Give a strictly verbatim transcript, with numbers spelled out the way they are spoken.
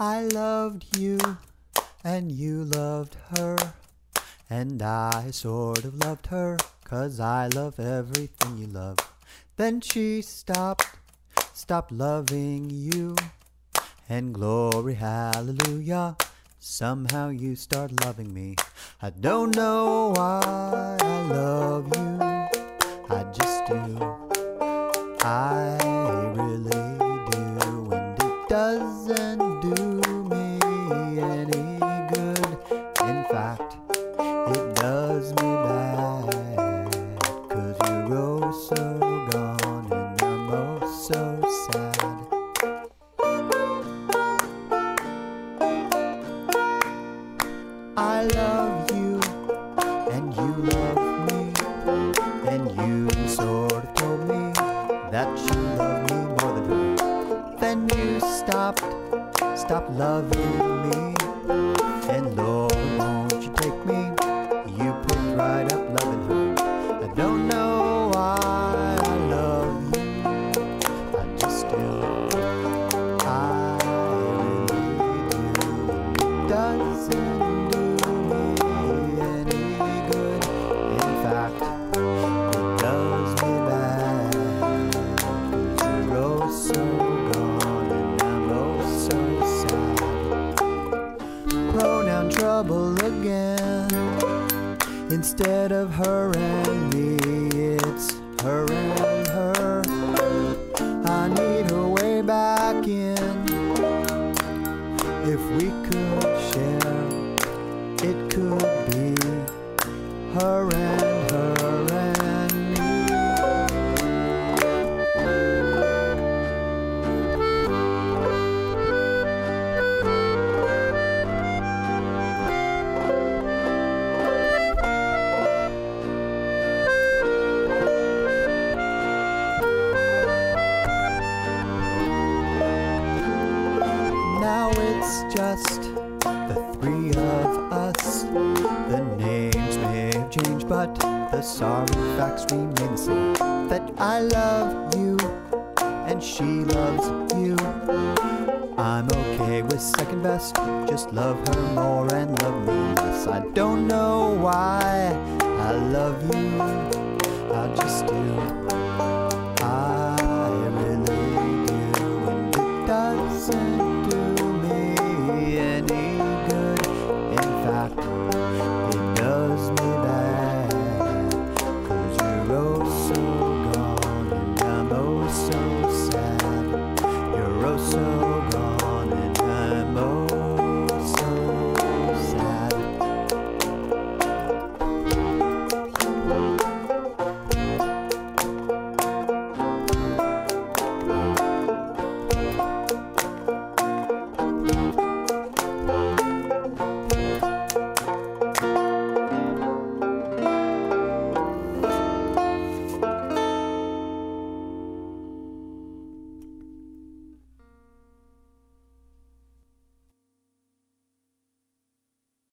I loved you, and you loved her, and I sort of loved her, 'cause I love everything you love. Then she stopped, stopped loving you, and glory hallelujah, somehow you start loving me. I don't know why I love you, I just do, I really do, and it doesn't do me any good. In fact, it does me bad, 'cause you're oh so gone and I'm oh so sad. I love you, and you love me, and you sort of told me that you love me more than her. Then you stopped, stopped loving me, and Lord, won't you take me? You picked right up loving her. I don't know why I love you, I just do, I really do. It doesn't do me any good. In fact, it does me bad, 'cause you're oh so gone and I'm oh so sad. Pronoun trouble again. Instead of her and me, it's her and her. I need her way back in. If we could share, it could be her and her and me. Now it's just the three of us. The names may have changed, but the sorry facts remain the same. That I love you, and she loves you. I'm okay with second best, just love her more and love me less. I don't know why I love you, I just do, I really do, and it doesn't